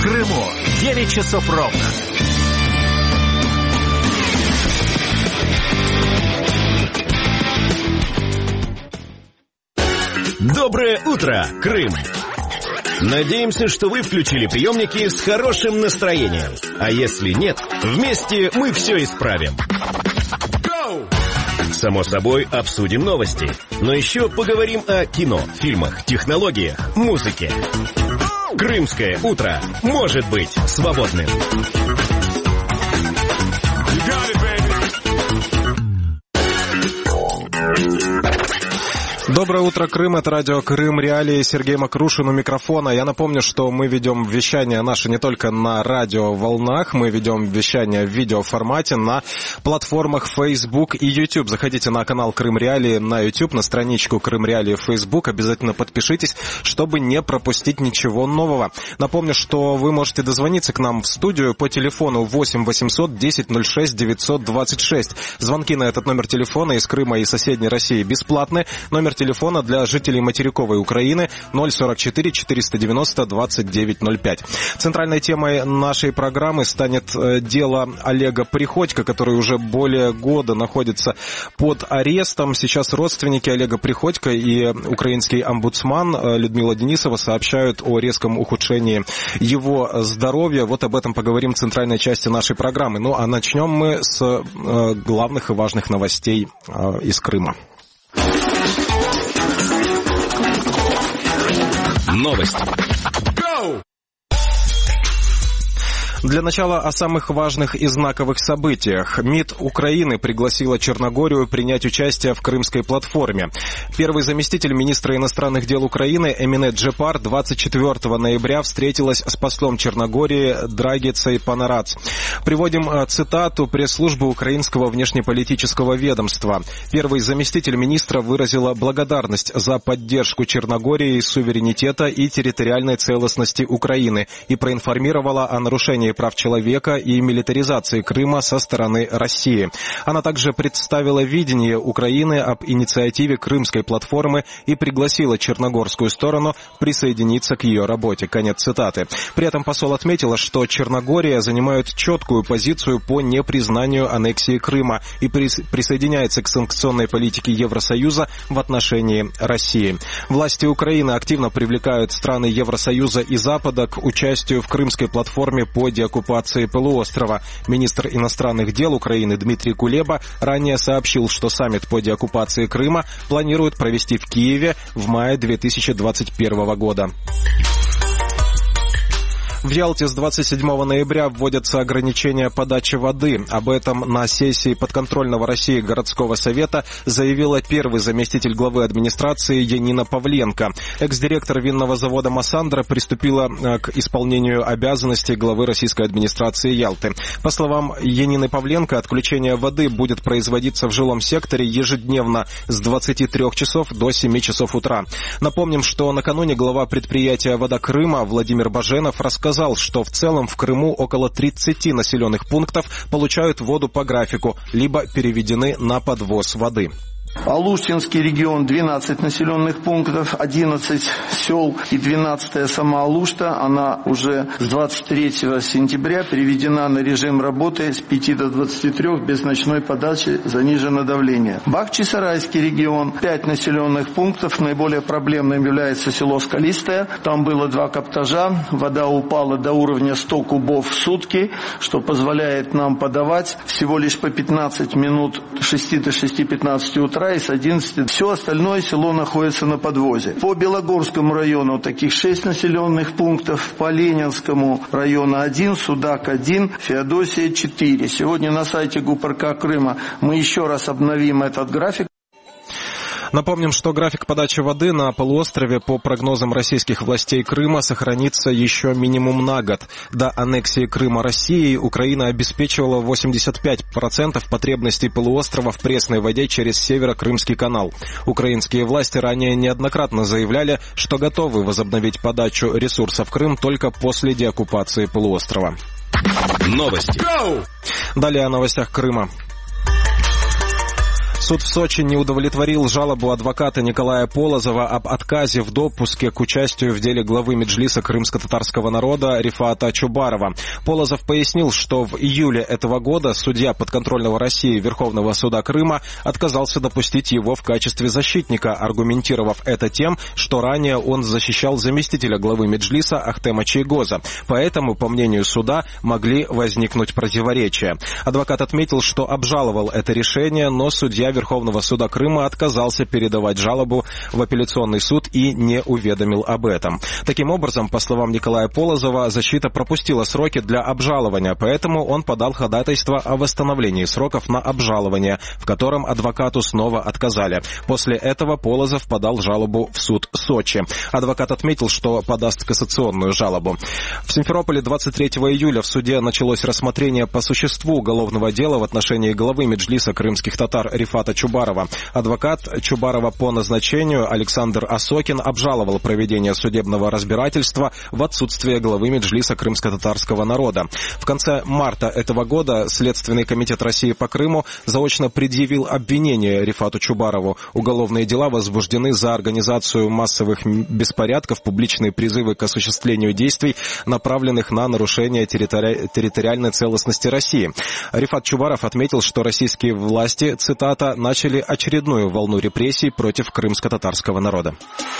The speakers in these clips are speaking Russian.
Крыму 9 часов ровно. Доброе утро, Крым! Надеемся, что вы включили приемники с хорошим настроением. А если нет, вместе мы все исправим. Само собой, обсудим новости. Но еще поговорим о кино, фильмах, технологиях, музыке. Крымское утро может быть свободным. Доброе утро, Крым. Это радио Крым Реалии. Сергей Макрушин у микрофона. Я напомню, что мы ведем вещание наше не только на радиоволнах, мы ведем вещание в видеоформате на платформах Facebook и YouTube. Заходите на канал Крым Реалии на YouTube, на страничку Крым Реалии в Facebook. Обязательно подпишитесь, чтобы не пропустить ничего нового. Напомню, что вы можете дозвониться к нам в студию по телефону 8 800 10 06 926. Звонки на этот номер телефона из Крыма и соседней России бесплатны. Номер телефона для жителей материковой Украины 044 490 2905. Центральной темой нашей программы станет дело Олега Приходько, который уже более года находится под арестом. Сейчас родственники Олега Приходько и украинский омбудсман Людмила Денисова сообщают о резком ухудшении его здоровья. Вот об этом поговорим в центральной части нашей программы. Ну а начнем мы с главных и важных новостей из Крыма. Новости. Для начала о самых важных и знаковых событиях. МИД Украины пригласила Черногорию принять участие в Крымской платформе. Первый заместитель министра иностранных дел Украины Эмине Джепар 24 ноября встретилась с послом Черногории Драгицей Панарац. Приводим цитату пресс-службы украинского внешнеполитического ведомства. Первый заместитель министра выразила благодарность за поддержку Черногории суверенитета и территориальной целостности Украины и проинформировала о нарушении прав человека и милитаризации Крыма со стороны России. Она также представила видение Украины об инициативе Крымской платформы и пригласила черногорскую сторону присоединиться к ее работе. Конец цитаты. При этом посол отметила, что Черногория занимает четкую позицию по непризнанию аннексии Крыма и присоединяется к санкционной политике Евросоюза в отношении России. Власти Украины активно привлекают страны Евросоюза и Запада к участию в Крымской платформе по деоккупации полуострова. Министр иностранных дел Украины Дмитрий Кулеба ранее сообщил, что саммит по деоккупации Крыма планируют провести в Киеве в мае 2021 года. В Ялте с 27 ноября вводятся ограничения подачи воды. Об этом на сессии подконтрольного России городского совета заявила первый заместитель главы администрации Янина Павленко. Экс-директор винного завода «Массандра» приступила к исполнению обязанностей главы российской администрации Ялты. По словам Янины Павленко, отключение воды будет производиться в жилом секторе ежедневно с 23 часов до 7 часов утра. Напомним, что накануне глава предприятия «Вода Крыма» Владимир Баженов рассказал, что в целом в Крыму около 30 населенных пунктов получают воду по графику, либо переведены на подвоз воды. Алуштинский регион 12 населенных пунктов, 11 сел и 12-я сама Алушта. Она уже с 23 сентября переведена на режим работы с 5 до 23 без ночной подачи, занижено давление. Бахчисарайский регион 5 населенных пунктов. Наиболее проблемным является село Скалистое. Там было 2 каптажа. Вода упала до уровня 100 кубов в сутки, что позволяет нам подавать всего лишь по 15 минут с 6 до 6:15 утра и с 11. Все остальное село находится на подвозе. По Белогорскому району таких 6 населенных пунктов, по Ленинскому району 1, Судак 1, Феодосия 4. Сегодня на сайте ГУПРК Крыма мы еще раз обновим этот график. Напомним, что график подачи воды на полуострове по прогнозам российских властей Крыма сохранится еще минимум на год. До аннексии Крыма Россией Украина обеспечивала 85% потребностей полуострова в пресной воде через Северо-Крымский канал. Украинские власти ранее неоднократно заявляли, что готовы возобновить подачу ресурсов в Крым только после деоккупации полуострова. Новости. Далее о новостях Крыма. Суд в Сочи не удовлетворил жалобу адвоката Николая Полозова об отказе в допуске к участию в деле главы Меджлиса крымско-татарского народа Рифата Чубарова. Полозов пояснил, что в июле этого года судья подконтрольного России Верховного суда Крыма отказался допустить его в качестве защитника, аргументировав это тем, что ранее он защищал заместителя главы Меджлиса Ахтема Чейгоза. Поэтому, по мнению суда, могли возникнуть противоречия. Адвокат отметил, что обжаловал это решение, но судья Верховного суда Крыма отказался передавать жалобу в апелляционный суд и не уведомил об этом. Таким образом, по словам Николая Полозова, защита пропустила сроки для обжалования, поэтому он подал ходатайство о восстановлении сроков на обжалование, в котором адвокату снова отказали. После этого Полозов подал жалобу в суд Сочи. Адвокат отметил, что подаст кассационную жалобу. В Симферополе 23 июля в суде началось рассмотрение по существу уголовного дела в отношении главы Меджлиса крымских татар Рифата Чубарова. Адвокат Чубарова по назначению Александр Осокин обжаловал проведение судебного разбирательства в отсутствие главы Меджлиса крымско-татарского народа. В конце марта этого года Следственный комитет России по Крыму заочно предъявил обвинение Рифату Чубарову. Уголовные дела возбуждены за организацию массовых беспорядков, публичные призывы к осуществлению действий, направленных на нарушение территориальной целостности России. Рифат Чубаров отметил, что российские власти, цитата, начали очередную волну репрессий против крымско-татарского народа.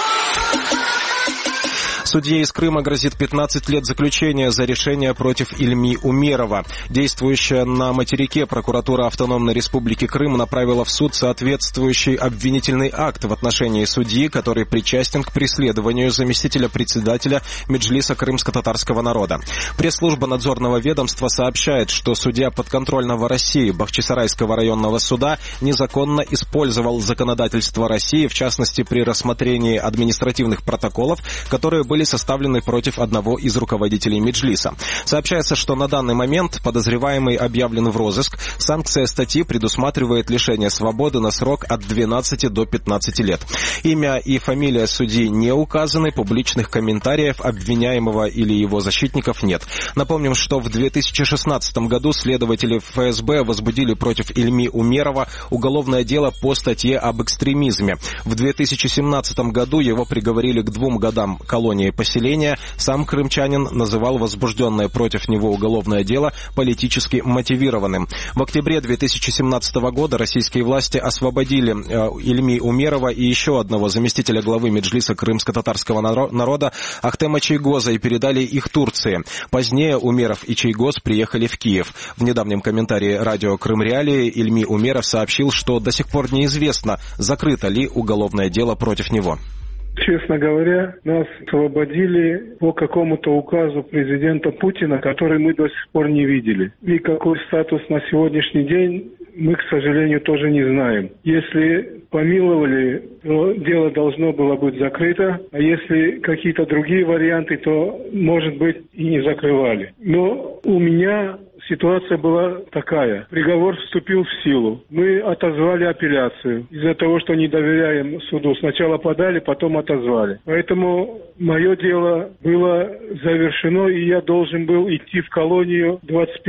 Судье из Крыма грозит 15 лет заключения за решение против Ильми Умерова. Действующая на материке прокуратура Автономной Республики Крым направила в суд соответствующий обвинительный акт в отношении судьи, который причастен к преследованию заместителя председателя Меджлиса крымско-татарского народа. Пресс-служба надзорного ведомства сообщает, что судья подконтрольного России Бахчисарайского районного суда незаконно использовал законодательство России, в частности при рассмотрении административных протоколов, которые были составлены против одного из руководителей Меджлиса. Сообщается, что на данный момент подозреваемый объявлен в розыск. Санкция статьи предусматривает лишение свободы на срок от 12 до 15 лет. Имя и фамилия судьи не указаны, публичных комментариев обвиняемого или его защитников нет. Напомним, что в 2016 году следователи ФСБ возбудили против Ильми Умерова уголовное дело по статье об экстремизме. В 2017 году его приговорили к 2 годам колонии поселения. Сам крымчанин называл возбужденное против него уголовное дело политически мотивированным. В октябре 2017 года российские власти освободили Ильми Умерова и еще одного заместителя главы Меджлиса крымско-татарского народа Ахтема Чейгоза и передали их Турции. Позднее Умеров и Чейгоз приехали в Киев. В недавнем комментарии радио Крым Реалии Ильми Умеров сообщил, что до сих пор неизвестно, закрыто ли уголовное дело против него. Честно говоря, нас освободили по какому-то указу президента Путина, который мы до сих пор не видели. И какой статус на сегодняшний день, мы, к сожалению, тоже не знаем. Если помиловали, то дело должно было быть закрыто, а если какие-то другие варианты, то, может быть, и не закрывали. Но у меня ситуация была такая. Приговор вступил в силу. Мы отозвали апелляцию из-за того, что не доверяем суду. Сначала подали, потом отозвали. Поэтому мое дело было завершено, и я должен был идти в колонию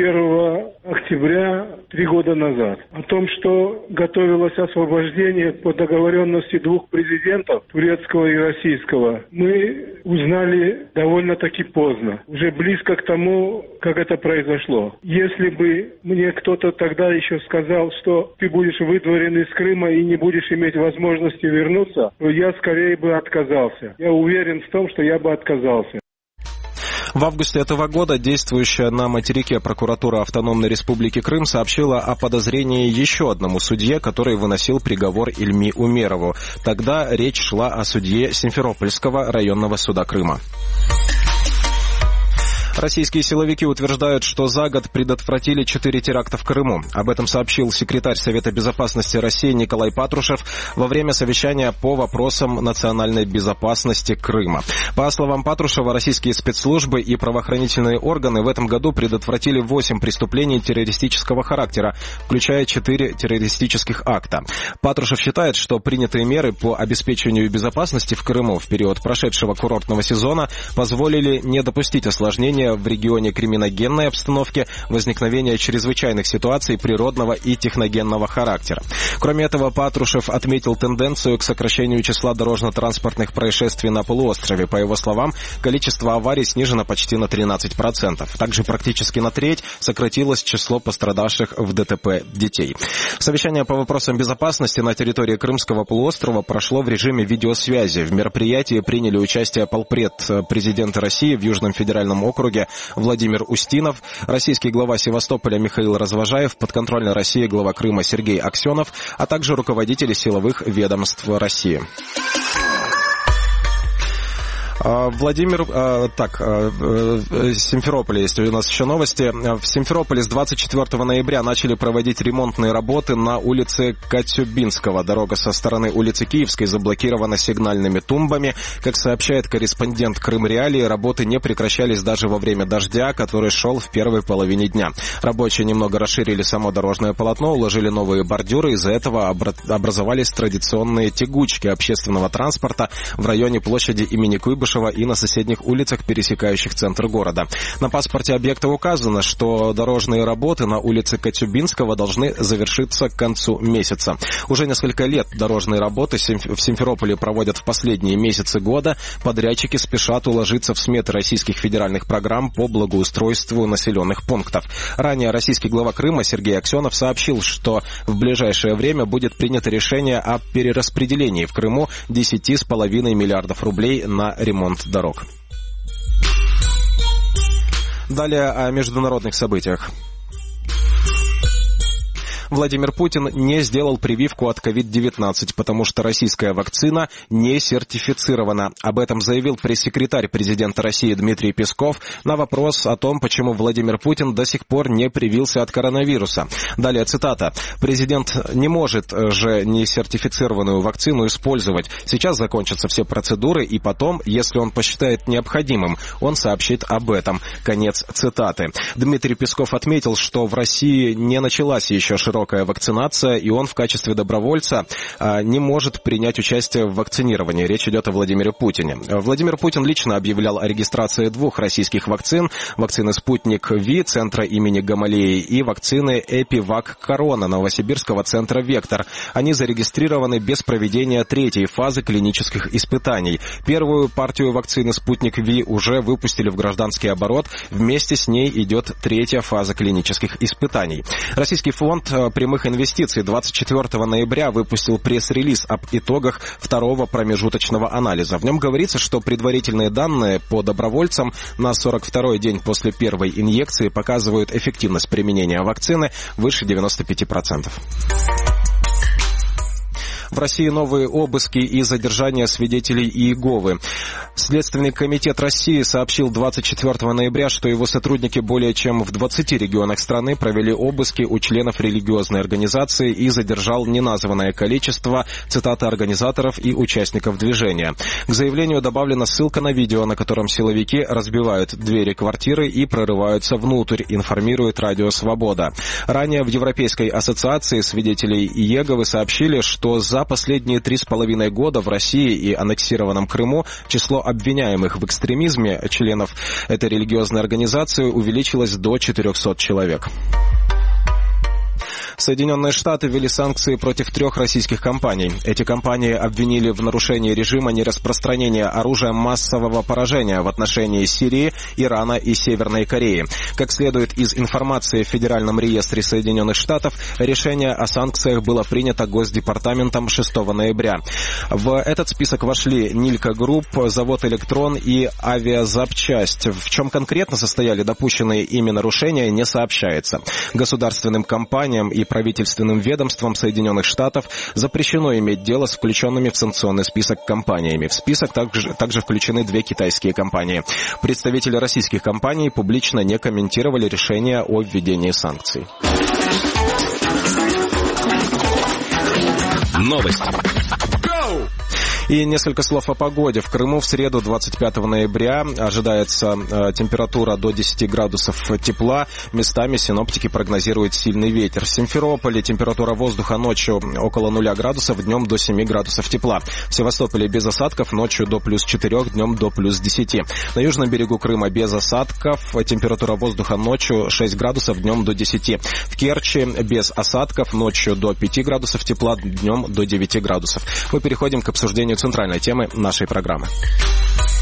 21 октября 3 года назад. О том, что готовилось освобождение по договоренности 2 президентов, турецкого и российского, мы узнали довольно-таки поздно. Уже близко к тому, как это произошло. Если бы мне кто-то тогда еще сказал, что ты будешь выдворен из Крыма и не будешь иметь возможности вернуться, то я скорее бы отказался. Я уверен в том, что я бы отказался. В августе этого года действующая на материке прокуратура Автономной Республики Крым сообщила о подозрении еще одному судье, который выносил приговор Ильми Умерову. Тогда речь шла о судье Симферопольского районного суда Крыма. Российские силовики утверждают, что за год предотвратили 4 теракта в Крыму. Об этом сообщил секретарь Совета безопасности России Николай Патрушев во время совещания по вопросам национальной безопасности Крыма. По словам Патрушева, российские спецслужбы и правоохранительные органы в этом году предотвратили 8 преступлений террористического характера, включая 4 террористических акта. Патрушев считает, что принятые меры по обеспечению безопасности в Крыму в период прошедшего курортного сезона позволили не допустить осложнения создания в регионе криминогенной обстановки, возникновения чрезвычайных ситуаций природного и техногенного характера. Кроме этого, Патрушев отметил тенденцию к сокращению числа дорожно-транспортных происшествий на полуострове. По его словам, количество аварий снижено почти на 13%. Также практически на треть сократилось число пострадавших в ДТП детей. Совещание по вопросам безопасности на территории Крымского полуострова прошло в режиме видеосвязи. В мероприятии приняли участие полпред президента России в Южном федеральном округе Владимир Устинов, российский глава Севастополя Михаил Развожаев, подконтрольной России глава Крыма Сергей Аксенов, а также руководители силовых ведомств России. Симферополь, есть у нас еще новости. В Симферополе с 24 ноября начали проводить ремонтные работы на улице Коцюбинского. Дорога со стороны улицы Киевской заблокирована сигнальными тумбами. Как сообщает корреспондент Крым-Реалии, работы не прекращались даже во время дождя, который шел в первой половине дня. Рабочие немного расширили само дорожное полотно, уложили новые бордюры. Из-за этого образовались традиционные тягучки общественного транспорта в районе площади имени Куйбышева и на соседних улицах, пересекающих центр города. На паспорте объекта указано, что дорожные работы на улице Коцюбинского должны завершиться к концу месяца. Уже несколько лет дорожные работы в Симферополе проводят в последние месяцы года. Подрядчики спешат уложиться в сметы российских федеральных программ по благоустройству населенных пунктов. Ранее российский глава Крыма Сергей Аксенов сообщил, что в ближайшее время будет принято решение о перераспределении в Крыму 10,5 миллиардов рублей на ремонт дорог. Далее о международных событиях. Владимир Путин не сделал прививку от COVID-19, потому что российская вакцина не сертифицирована. Об этом заявил пресс-секретарь президента России Дмитрий Песков на вопрос о том, почему Владимир Путин до сих пор не привился от коронавируса. Далее цитата. «Президент не может же несертифицированную вакцину использовать. Сейчас закончатся все процедуры, и потом, если он посчитает необходимым, он сообщит об этом». Конец цитаты. Дмитрий Песков отметил, что в России не началась еще широкая вакцинация, и он в качестве добровольца не может принять участие в вакцинировании. Речь идет о Владимире Путине. Владимир Путин лично объявлял о регистрации 2 российских вакцин. Вакцины «Спутник Ви» центра имени Гамалеи и вакцины «Эпивак Корона» новосибирского центра «Вектор». Они зарегистрированы без проведения 3-й фазы клинических испытаний. Первую партию вакцины «Спутник Ви» уже выпустили в гражданский оборот. Вместе с ней идет 3-я фаза клинических испытаний. Российский фонд прямых инвестиций 24 ноября выпустил пресс-релиз об итогах 2-го промежуточного анализа. В нем говорится, что предварительные данные по добровольцам на 42-й день после первой инъекции показывают эффективность применения вакцины выше 95%. В России новые обыски и задержания свидетелей Иеговы. Следственный комитет России сообщил 24 ноября, что его сотрудники более чем в 20 регионах страны провели обыски у членов религиозной организации и задержал неназванное количество, цитата, организаторов и участников движения. К заявлению добавлена ссылка на видео, на котором силовики разбивают двери квартиры и прорываются внутрь, информирует Радио Свобода. Ранее в Европейской ассоциации свидетелей Иеговы сообщили, что за последние 3,5 года в России и аннексированном Крыму число обвиняемых в экстремизме членов этой религиозной организации увеличилось до 400 человек. Соединенные Штаты ввели санкции против 3 российских компаний. Эти компании обвинили в нарушении режима нераспространения оружия массового поражения в отношении Сирии, Ирана и Северной Кореи. Как следует из информации в Федеральном реестре Соединенных Штатов, решение о санкциях было принято Госдепартаментом 6 ноября. В этот список вошли Нилька Групп, завод «Электрон» и авиазапчасть. В чем конкретно состояли допущенные ими нарушения, не сообщается. Государственным компаниям и правительственным ведомствам Соединенных Штатов запрещено иметь дело с включенными в санкционный список компаниями. В список также включены 2 китайские компании. Представители российских компаний публично не комментировали решение о введении санкций. Новости. И несколько слов о погоде. В Крыму в среду, 25 ноября, ожидается температура до 10 градусов тепла. Местами синоптики прогнозируют сильный ветер. В Симферополе температура воздуха ночью около 0 градусов, днем до 7 градусов тепла. В Севастополе без осадков, ночью до плюс 4, днем до плюс 10. На южном берегу Крыма без осадков, температура воздуха ночью 6 градусов, днем до 10. В Керчи без осадков, ночью до 5 градусов тепла, днем до 9 градусов. Мы переходим к обсуждению центральной темы нашей программы.